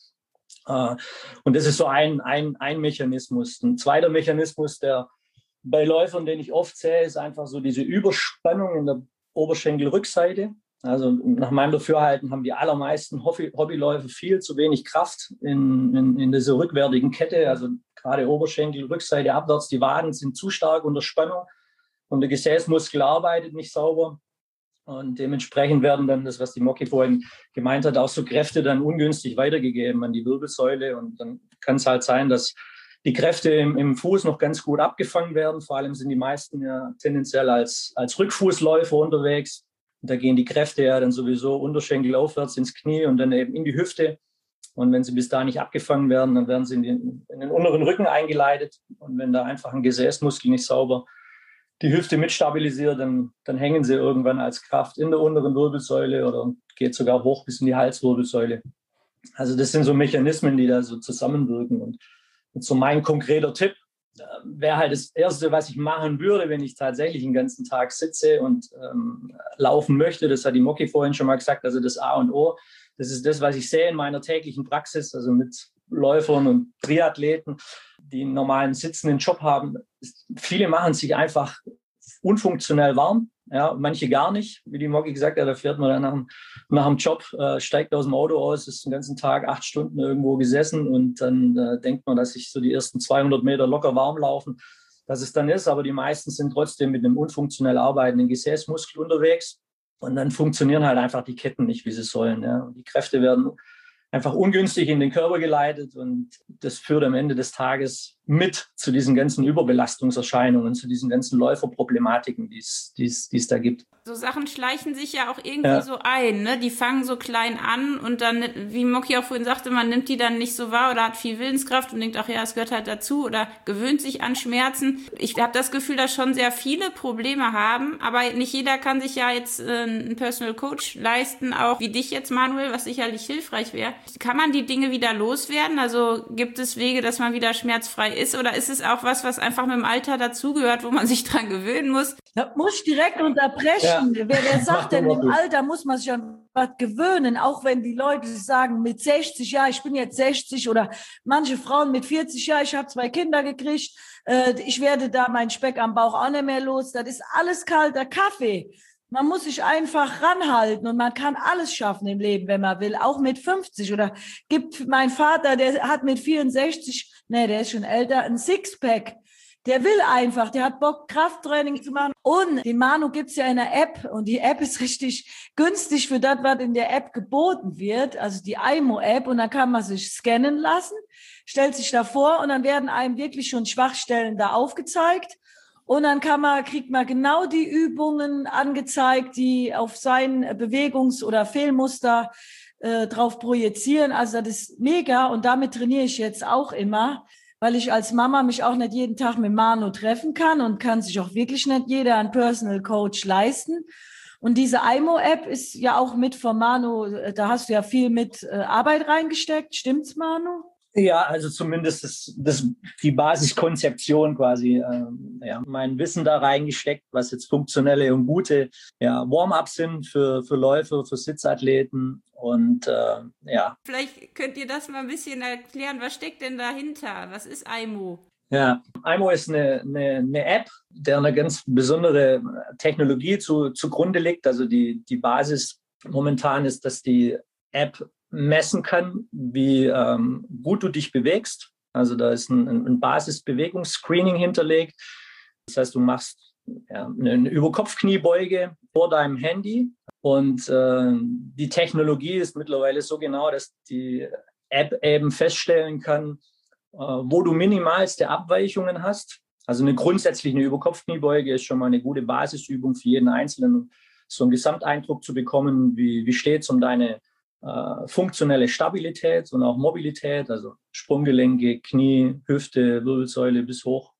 Und das ist so ein, ein, ein Mechanismus. Ein zweiter Mechanismus, der bei Läufern, den ich oft sehe, ist einfach so diese Überspannung in der Oberschenkelrückseite. Also nach meinem Dafürhalten haben die allermeisten Hobby- Hobbyläufer viel zu wenig Kraft in, in, in dieser rückwärtigen Kette. Also gerade Oberschenkel, Rückseite abwärts, die Waden sind zu stark unter Spannung und der Gesäßmuskel arbeitet nicht sauber. Und dementsprechend werden dann das, was die Moki vorhin gemeint hat, auch so Kräfte dann ungünstig weitergegeben an die Wirbelsäule. Und dann kann es halt sein, dass die Kräfte im, im Fuß noch ganz gut abgefangen werden. Vor allem sind die meisten ja tendenziell als, als Rückfußläufer unterwegs. Und da gehen die Kräfte ja dann sowieso Unterschenkel aufwärts ins Knie und dann eben in die Hüfte. Und wenn sie bis da nicht abgefangen werden, dann werden sie in den, in den unteren Rücken eingeleitet. Und wenn da einfach ein Gesäßmuskel nicht sauber die Hüfte mit stabilisiert, dann, dann hängen sie irgendwann als Kraft in der unteren Wirbelsäule oder geht sogar hoch bis in die Halswirbelsäule. Also das sind so Mechanismen, die da so zusammenwirken. Und so mein konkreter Tipp wäre halt das Erste, was ich machen würde, wenn ich tatsächlich den ganzen Tag sitze und ähm, laufen möchte. Das hat die Moki vorhin schon mal gesagt, also das A und O. Das ist das, was ich sehe in meiner täglichen Praxis, also mit Läufern und Triathleten, die einen normalen sitzenden Job haben. Viele machen sich einfach unfunktionell warm, ja, manche gar nicht. Wie die Moki gesagt hat, da fährt man dann nach dem, nach dem Job, äh, steigt aus dem Auto aus, ist den ganzen Tag acht Stunden irgendwo gesessen und dann äh, denkt man, dass sich so die ersten zweihundert Meter locker warm laufen, dass es dann ist. Aber die meisten sind trotzdem mit einem unfunktionell arbeitenden Gesäßmuskel unterwegs und dann funktionieren halt einfach die Ketten nicht, wie sie sollen. Ja. Und die Kräfte werden einfach ungünstig in den Körper geleitet und das führt am Ende des Tages mit zu diesen ganzen Überbelastungserscheinungen, zu diesen ganzen Läuferproblematiken, die es, die es, die es da gibt. So Sachen schleichen sich ja auch irgendwie Ja. so ein, ne? Die fangen so klein an und dann, wie Moki auch vorhin sagte, man nimmt die dann nicht so wahr oder hat viel Willenskraft und denkt, ach ja, es gehört halt dazu oder gewöhnt sich an Schmerzen. Ich habe das Gefühl, dass schon sehr viele Probleme haben, aber nicht jeder kann sich ja jetzt äh, einen Personal Coach leisten, auch wie dich jetzt, Manuel, was sicherlich hilfreich wäre. Kann man die Dinge wieder loswerden? Also gibt es Wege, dass man wieder schmerzfrei ist oder ist es auch was, was einfach mit dem Alter dazugehört, wo man sich dran gewöhnen muss? Da muss ich direkt unterbrechen. Ja. Wer, wer sagt denn, im Alter muss man sich an was gewöhnen, auch wenn die Leute sagen, mit sechzig, ja, ich bin jetzt sechzig oder manche Frauen mit vierzig, ja, ich habe zwei Kinder gekriegt, äh, ich werde da meinen Speck am Bauch auch nicht mehr los. Das ist alles kalter Kaffee. Man muss sich einfach ranhalten und man kann alles schaffen im Leben, wenn man will, auch mit fünfzig. Oder gibt mein Vater, der hat mit vierundsechzig, nee, der ist schon älter, ein Sixpack. Der will einfach, der hat Bock, Krafttraining zu machen. Und den Manu gibt's ja in der App und die App ist richtig günstig für das, was in der App geboten wird, also die I M O-App. Und dann kann man sich scannen lassen, stellt sich da vor und dann werden einem wirklich schon Schwachstellen da aufgezeigt. Und dann kann man, kriegt man genau die Übungen angezeigt, die auf sein Bewegungs- oder Fehlmuster äh, drauf projizieren. Also das ist mega und damit trainiere ich jetzt auch immer, weil ich als Mama mich auch nicht jeden Tag mit Manu treffen kann und kann sich auch wirklich nicht jeder einen Personal Coach leisten. Und diese I M O-App ist ja auch mit von Manu, da hast du ja viel mit äh, Arbeit reingesteckt. Stimmt's, Manu? Ja, also zumindest das, das, die Basiskonzeption quasi, ähm, ja, mein Wissen da reingesteckt, was jetzt funktionelle und gute ja, Warm-ups sind für, für Läufer, für Sitzathleten und äh, ja. Vielleicht könnt ihr das mal ein bisschen erklären, was steckt denn dahinter? Was ist I M O? Ja, I M O ist eine, eine, eine App, der eine ganz besondere Technologie zu, zugrunde liegt. Also die, die Basis momentan ist, dass die App messen kann, wie ähm, gut du dich bewegst. Also da ist ein, ein Basisbewegungsscreening hinterlegt. Das heißt, du machst ja, eine Überkopfkniebeuge vor deinem Handy und äh, die Technologie ist mittlerweile so genau, dass die App eben feststellen kann, äh, wo du minimalste Abweichungen hast. Also eine grundsätzliche Überkopfkniebeuge ist schon mal eine gute Basisübung für jeden Einzelnen, so einen Gesamteindruck zu bekommen, wie, wie steht es um deine Äh, funktionelle Stabilität und auch Mobilität, also Sprunggelenke, Knie, Hüfte, Wirbelsäule bis hoch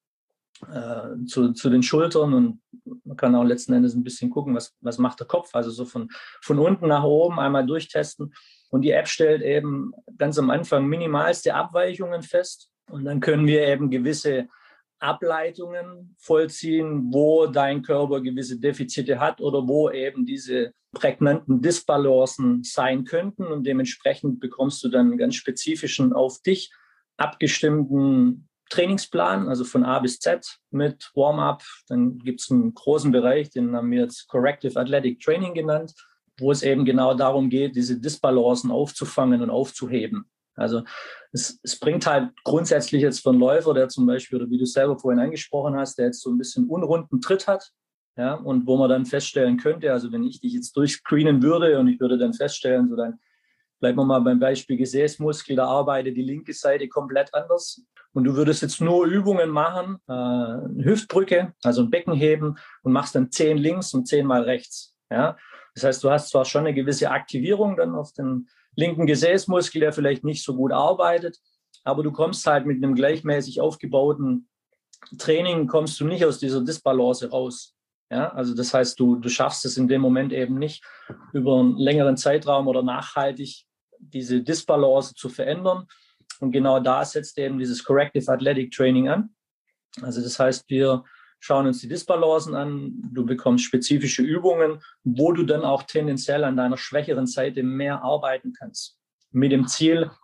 äh, zu, zu den Schultern und man kann auch letzten Endes ein bisschen gucken, was, was macht der Kopf, also so von, von unten nach oben einmal durchtesten und die App stellt eben ganz am Anfang minimalste Abweichungen fest und dann können wir eben gewisse Ableitungen vollziehen, wo dein Körper gewisse Defizite hat oder wo eben diese prägnanten Disbalancen sein könnten. Und dementsprechend bekommst du dann einen ganz spezifischen, auf dich abgestimmten Trainingsplan, also von A bis Z mit Warm-up. Dann gibt es einen großen Bereich, den haben wir jetzt Corrective Athletic Training genannt, wo es eben genau darum geht, diese Disbalancen aufzufangen und aufzuheben. Also es, es bringt halt grundsätzlich jetzt für einen Läufer, der zum Beispiel, oder wie du selber vorhin angesprochen hast, der jetzt so ein bisschen unrunden Tritt hat, ja, und wo man dann feststellen könnte, also wenn ich dich jetzt durchscreenen würde und ich würde dann feststellen, so dann bleiben wir mal beim Beispiel Gesäßmuskel, da arbeitet die linke Seite komplett anders und du würdest jetzt nur Übungen machen, äh, eine Hüftbrücke, also ein Becken heben und machst dann zehn links und zehn mal rechts, ja. Das heißt, du hast zwar schon eine gewisse Aktivierung dann auf den linken Gesäßmuskel, der vielleicht nicht so gut arbeitet, aber du kommst halt mit einem gleichmäßig aufgebauten Training, kommst du nicht aus dieser Disbalance raus. Ja, also das heißt, du, du schaffst es in dem Moment eben nicht, über einen längeren Zeitraum oder nachhaltig diese Disbalance zu verändern. Und genau da setzt eben dieses Corrective Athletic Training an. Also das heißt, wir schauen uns die Disbalancen an, du bekommst spezifische Übungen, wo du dann auch tendenziell an deiner schwächeren Seite mehr arbeiten kannst. Mit dem Ziel,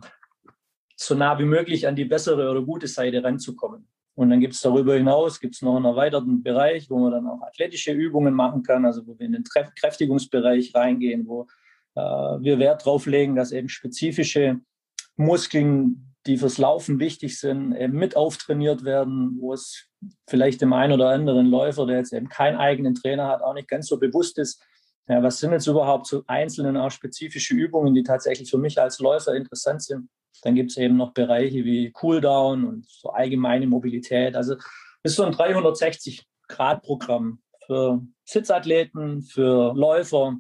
so nah wie möglich an die bessere oder gute Seite ranzukommen. Und dann gibt es darüber hinaus gibt's noch einen erweiterten Bereich, wo man dann auch athletische Übungen machen kann, also wo wir in den Kräftigungsbereich reingehen, wo äh, wir Wert drauf legen, dass eben spezifische Muskeln, die fürs Laufen wichtig sind, eben mit auftrainiert werden, wo es vielleicht dem einen oder anderen Läufer, der jetzt eben keinen eigenen Trainer hat, auch nicht ganz so bewusst ist, ja, was sind jetzt überhaupt so einzelne, auch spezifische Übungen, die tatsächlich für mich als Läufer interessant sind. Dann gibt es eben noch Bereiche wie Cooldown und so allgemeine Mobilität. Also das ist so ein dreihundertsechzig Grad Programm für Sitzathleten, für Läufer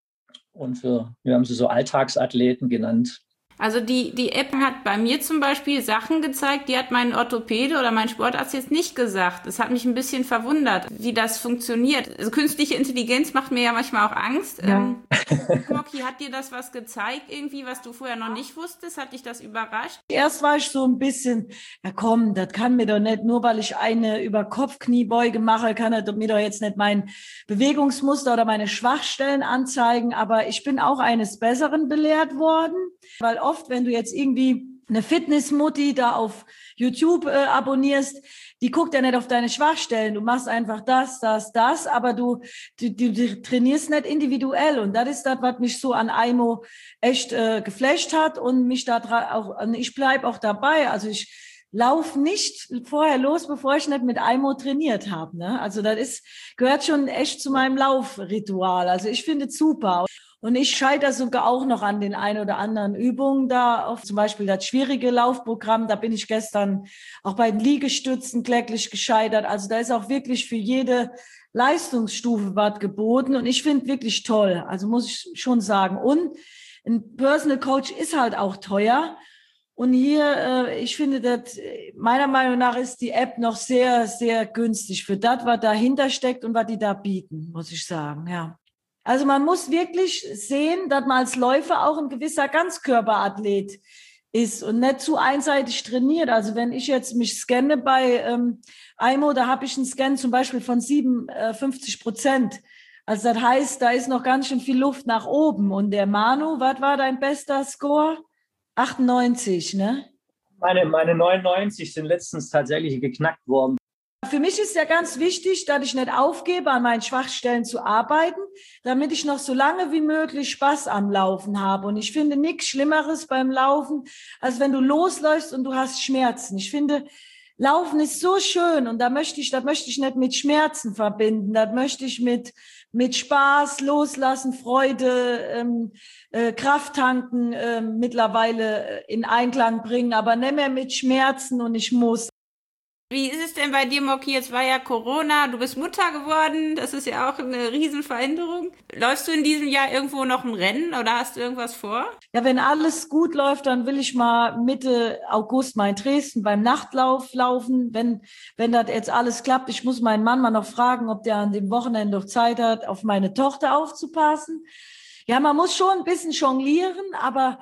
und für, wir haben sie so Alltagsathleten genannt. Also die, die App hat bei mir zum Beispiel Sachen gezeigt, die hat mein Orthopäde oder mein Sportarzt jetzt nicht gesagt. Das hat mich ein bisschen verwundert, wie das funktioniert. Also künstliche Intelligenz macht mir ja manchmal auch Angst. Ja. Ähm, Moki, hat dir das was gezeigt irgendwie, was du vorher noch nicht wusstest? Hat dich das überrascht? Erst war ich so ein bisschen, ja komm, das kann mir doch nicht, nur weil ich eine Über-Kopf-Kniebeuge mache, kann er mir doch jetzt nicht mein Bewegungsmuster oder meine Schwachstellen anzeigen. Aber ich bin auch eines Besseren belehrt worden, weil oft, wenn du jetzt irgendwie eine Fitnessmutti da auf YouTube äh, abonnierst, die guckt ja nicht auf deine Schwachstellen. Du machst einfach das, das, das, aber du, du, du trainierst nicht individuell. Und das ist das, was mich so an Aimo echt äh, geflasht hat und mich da auch, ich bleib auch dabei. Also ich laufe nicht vorher los, bevor ich nicht mit Aimo trainiert habe. Ne? Also das ist, gehört schon echt zu meinem Laufritual. Also ich finde es super. Und ich scheitere sogar auch noch an den ein oder anderen Übungen da, auf zum Beispiel das schwierige Laufprogramm. Da bin ich gestern auch bei den Liegestützen kläglich gescheitert. Also da ist auch wirklich für jede Leistungsstufe was geboten. Und ich finde wirklich toll. Also muss ich schon sagen. Und ein Personal Coach ist halt auch teuer. Und hier, äh, ich finde, das, meiner Meinung nach ist die App noch sehr, sehr günstig für das, was dahinter steckt und was die da bieten, muss ich sagen, ja. Also man muss wirklich sehen, dass man als Läufer auch ein gewisser Ganzkörperathlet ist und nicht zu einseitig trainiert. Also wenn ich jetzt mich scanne bei ähm, Aimo, da habe ich einen Scan zum Beispiel von siebenundfünfzig Prozent. Also das heißt, da ist noch ganz schön viel Luft nach oben. Und der Manu, was war dein bester Score? achtundneunzig, ne? Meine, meine neunundneunzig sind letztens tatsächlich geknackt worden. Für mich ist ja ganz wichtig, dass ich nicht aufgebe, an meinen Schwachstellen zu arbeiten, damit ich noch so lange wie möglich Spaß am Laufen habe. Und ich finde nichts Schlimmeres beim Laufen, als wenn du losläufst und du hast Schmerzen. Ich finde, Laufen ist so schön und da möchte ich, das möchte ich nicht mit Schmerzen verbinden. Das möchte ich mit, mit Spaß, Loslassen, Freude, ähm, äh, Kraft tanken, äh, mittlerweile in Einklang bringen, aber nicht mehr mit Schmerzen und ich muss. Wie ist es denn bei dir, Moki? Jetzt war ja Corona, du bist Mutter geworden, das ist ja auch eine Riesenveränderung. Läufst du in diesem Jahr irgendwo noch ein Rennen oder hast du irgendwas vor? Ja, wenn alles gut läuft, dann will ich mal Mitte August mal in Dresden beim Nachtlauf laufen. Wenn, wenn das jetzt alles klappt, ich muss meinen Mann mal noch fragen, ob der an dem Wochenende noch Zeit hat, auf meine Tochter aufzupassen. Ja, man muss schon ein bisschen jonglieren, aber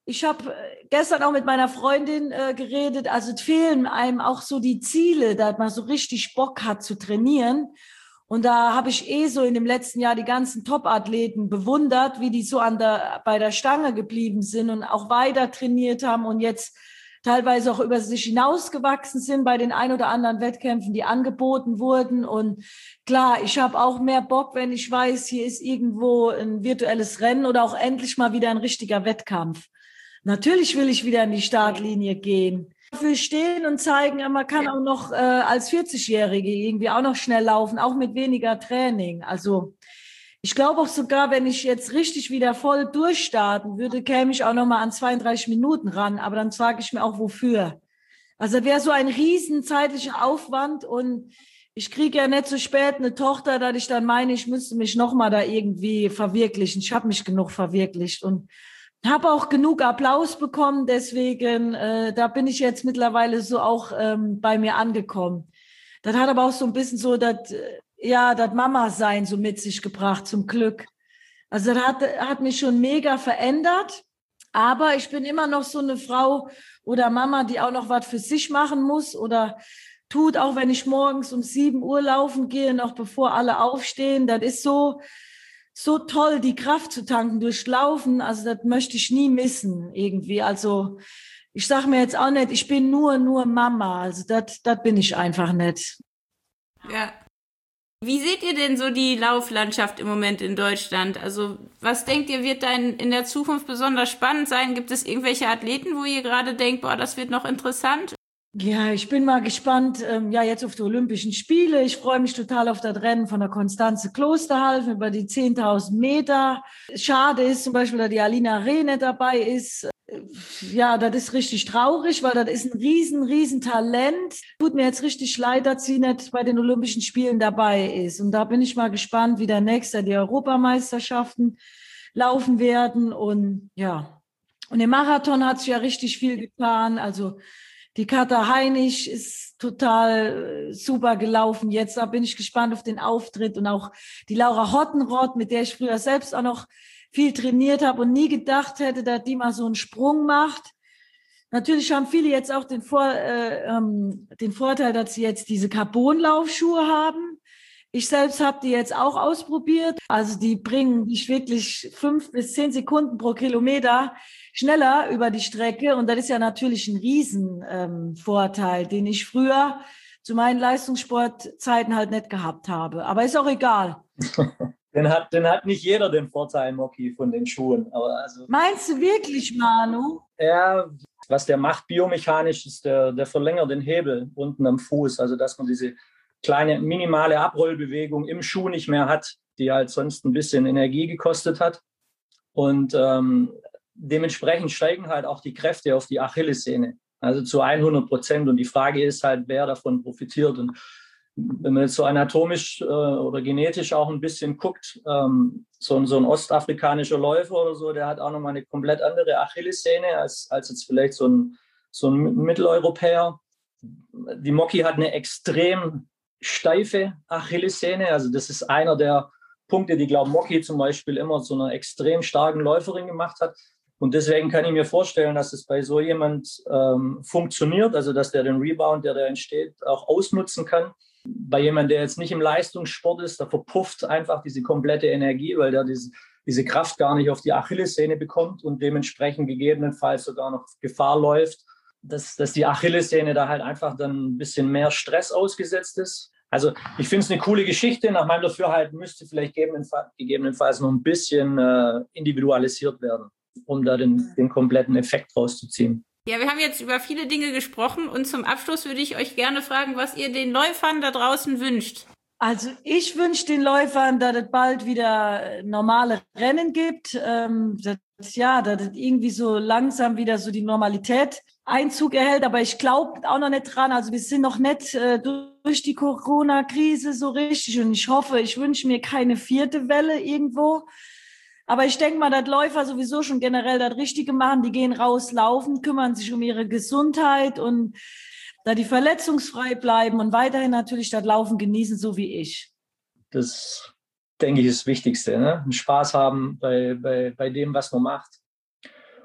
Ich habe gestern auch mit meiner Freundin äh, geredet, also es fehlen einem auch so die Ziele, dass man so richtig Bock hat zu trainieren. Und da habe ich eh so in dem letzten Jahr die ganzen Top-Athleten bewundert, wie die so an der, bei der Stange geblieben sind und auch weiter trainiert haben und jetzt teilweise auch über sich hinausgewachsen sind bei den ein oder anderen Wettkämpfen, die angeboten wurden. Und klar, ich habe auch mehr Bock, wenn ich weiß, hier ist irgendwo ein virtuelles Rennen oder auch endlich mal wieder ein richtiger Wettkampf. Natürlich will ich wieder in die Startlinie gehen. Dafür stehen und zeigen, man kann auch noch äh, als vierzig-Jährige irgendwie auch noch schnell laufen, auch mit weniger Training. Also ich glaube auch sogar, wenn ich jetzt richtig wieder voll durchstarten würde, käme ich auch noch mal an zweiunddreißig Minuten ran. Aber dann frage ich mir auch, wofür. Also wäre so ein riesen zeitlicher Aufwand und ich kriege ja nicht so spät eine Tochter, dass ich dann meine, ich müsste mich noch mal da irgendwie verwirklichen. Ich habe mich genug verwirklicht und habe auch genug Applaus bekommen, deswegen, äh, da bin ich jetzt mittlerweile so auch ähm, bei mir angekommen. Das hat aber auch so ein bisschen so das, äh, ja, das Mama-Sein so mit sich gebracht, zum Glück. Also das hat, hat mich schon mega verändert, aber ich bin immer noch so eine Frau oder Mama, die auch noch was für sich machen muss oder tut, auch wenn ich morgens um sieben Uhr laufen gehe, noch bevor alle aufstehen. Das ist so... so toll, die Kraft zu tanken durch Laufen, also das möchte ich nie missen irgendwie. Also ich sage mir jetzt auch nicht, ich bin nur, nur Mama, also das das bin ich einfach nicht. Ja. Wie seht ihr denn so die Lauflandschaft im Moment in Deutschland? Also was denkt ihr, wird da in, in der Zukunft besonders spannend sein? Gibt es irgendwelche Athleten, wo ihr gerade denkt, boah, das wird noch interessant? Ja, ich bin mal gespannt, ähm, ja, jetzt auf die Olympischen Spiele. Ich freue mich total auf das Rennen von der Constanze Klosterhalfen über die zehntausend Meter. Schade ist zum Beispiel, dass die Alina Reh nicht dabei ist. Ja, das ist richtig traurig, weil das ist ein riesen, riesen Talent. Tut mir jetzt richtig leid, dass sie nicht bei den Olympischen Spielen dabei ist. Und da bin ich mal gespannt, wie der nächste die Europameisterschaften laufen werden. Und ja, und im Marathon hat sich ja richtig viel getan. Also die Katha Heinig ist total super gelaufen jetzt. Da bin ich gespannt auf den Auftritt. Und auch die Laura Hottenrott, mit der ich früher selbst auch noch viel trainiert habe und nie gedacht hätte, dass die mal so einen Sprung macht. Natürlich haben viele jetzt auch den, Vor, äh, ähm, den Vorteil, dass sie jetzt diese Carbon-Laufschuhe haben. Ich selbst habe die jetzt auch ausprobiert. Also die bringen dich wirklich fünf bis zehn Sekunden pro Kilometer schneller über die Strecke. Und das ist ja natürlich ein Riesenvorteil, ähm, den ich früher zu meinen Leistungssportzeiten halt nicht gehabt habe. Aber ist auch egal. Den hat, den hat nicht jeder den Vorteil, Moki, von den Schuhen. Aber also, meinst du wirklich, Manu? Ja, was der macht biomechanisch ist, der, der verlängert den Hebel unten am Fuß. Also dass man diese kleine minimale Abrollbewegung im Schuh nicht mehr hat, die halt sonst ein bisschen Energie gekostet hat. Und ähm, dementsprechend steigen halt auch die Kräfte auf die Achillessehne, also zu hundert Prozent. Und die Frage ist halt, wer davon profitiert. Und wenn man jetzt so anatomisch äh, oder genetisch auch ein bisschen guckt, ähm, so, ein, so ein ostafrikanischer Läufer oder so, der hat auch nochmal eine komplett andere Achillessehne als, als jetzt vielleicht so ein, so ein Mitteleuropäer. Die Moki hat eine extrem steife Achillessehne. Also das ist einer der Punkte, die, glaube ich, Moki zum Beispiel immer zu einer extrem starken Läuferin gemacht hat. Und deswegen kann ich mir vorstellen, dass es bei so jemand ähm, funktioniert, also dass der den Rebound, der da entsteht, auch ausnutzen kann. Bei jemandem, der jetzt nicht im Leistungssport ist, da verpufft einfach diese komplette Energie, weil der diese, diese Kraft gar nicht auf die Achillessehne bekommt und dementsprechend gegebenenfalls sogar noch Gefahr läuft, dass, dass die Achillessehne da halt einfach dann ein bisschen mehr Stress ausgesetzt ist. Also ich finde es eine coole Geschichte. Nach meinem Dafürhalten müsste vielleicht gegebenenfalls, gegebenenfalls noch ein bisschen äh, individualisiert werden, um da den, den kompletten Effekt rauszuziehen. Ja, wir haben jetzt über viele Dinge gesprochen und zum Abschluss würde ich euch gerne fragen, was ihr den Läufern da draußen wünscht. Also ich wünsche den Läufern, dass es bald wieder normale Rennen gibt, ähm, dass, ja, dass es irgendwie so langsam wieder so die Normalität Einzug erhält, aber ich glaube auch noch nicht dran, also wir sind noch nicht äh, durch die Corona-Krise so richtig und ich hoffe, ich wünsche mir keine vierte Welle irgendwo. Aber ich denke mal, dass Läufer sowieso schon generell das Richtige machen. Die gehen raus, laufen, kümmern sich um ihre Gesundheit und da die verletzungsfrei bleiben und weiterhin natürlich das Laufen genießen, so wie ich. Das, denke ich, ist das Wichtigste, ne? Spaß haben bei, bei, bei dem, was man macht.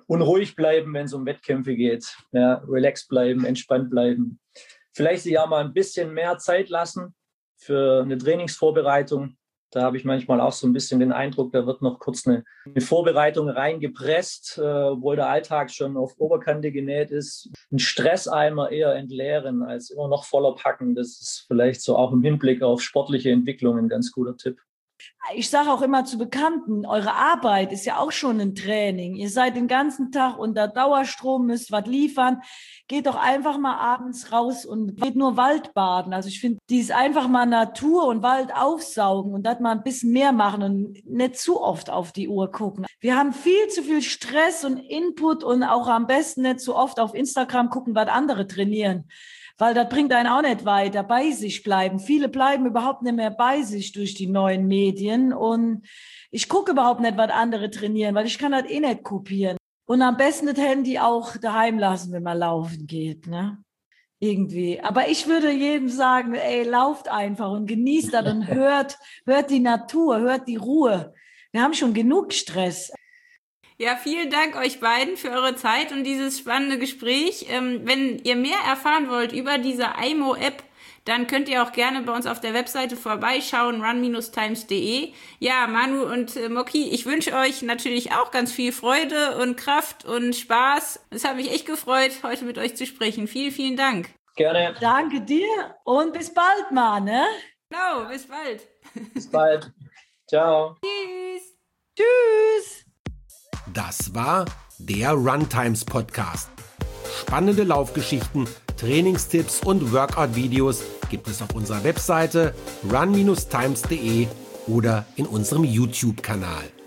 und ruhig bleiben, wenn es um Wettkämpfe geht. Ja, relaxed bleiben, entspannt bleiben. Vielleicht sich auch mal ein bisschen mehr Zeit lassen für eine Trainingsvorbereitung. Da habe ich manchmal auch so ein bisschen den Eindruck, da wird noch kurz eine, eine Vorbereitung reingepresst, äh, obwohl der Alltag schon auf Oberkante genäht ist. Einen Stresseimer eher entleeren als immer noch voller packen. Das ist vielleicht so auch im Hinblick auf sportliche Entwicklung ein ganz guter Tipp. Ich sage auch immer zu Bekannten, eure Arbeit ist ja auch schon ein Training. Ihr seid den ganzen Tag unter Dauerstrom, müsst was liefern. Geht doch einfach mal abends raus und geht nur Waldbaden. Also ich finde, dieses einfach mal Natur und Wald aufsaugen und das mal ein bisschen mehr machen und nicht zu oft auf die Uhr gucken. Wir haben viel zu viel Stress und Input und auch am besten nicht zu oft auf Instagram gucken, was andere trainieren. Weil das bringt einen auch nicht weiter, bei sich bleiben. Viele bleiben überhaupt nicht mehr bei sich durch die neuen Medien. Und ich gucke überhaupt nicht, was andere trainieren, weil ich kann das eh nicht kopieren. Und am besten das Handy auch daheim lassen, wenn man laufen geht, ne? Irgendwie. Aber ich würde jedem sagen, ey, lauft einfach und genießt das und hört, hört die Natur, hört die Ruhe. Wir haben schon genug Stress. Ja, vielen Dank euch beiden für eure Zeit und dieses spannende Gespräch. Ähm, wenn ihr mehr erfahren wollt über diese I M O-App, dann könnt ihr auch gerne bei uns auf der Webseite vorbeischauen, run Bindestrich times punkt de. Ja, Manu und äh, Moki, ich wünsche euch natürlich auch ganz viel Freude und Kraft und Spaß. Es hat mich echt gefreut, heute mit euch zu sprechen. Vielen, vielen Dank. Gerne. Danke dir und bis bald mal, ne? Genau, bis bald. Bis bald. Ciao. Tschüss. Tschüss. Das war der Runtimes Podcast. Spannende Laufgeschichten, Trainingstipps und Workout-Videos gibt es auf unserer Webseite run Bindestrich times punkt de oder in unserem YouTube-Kanal.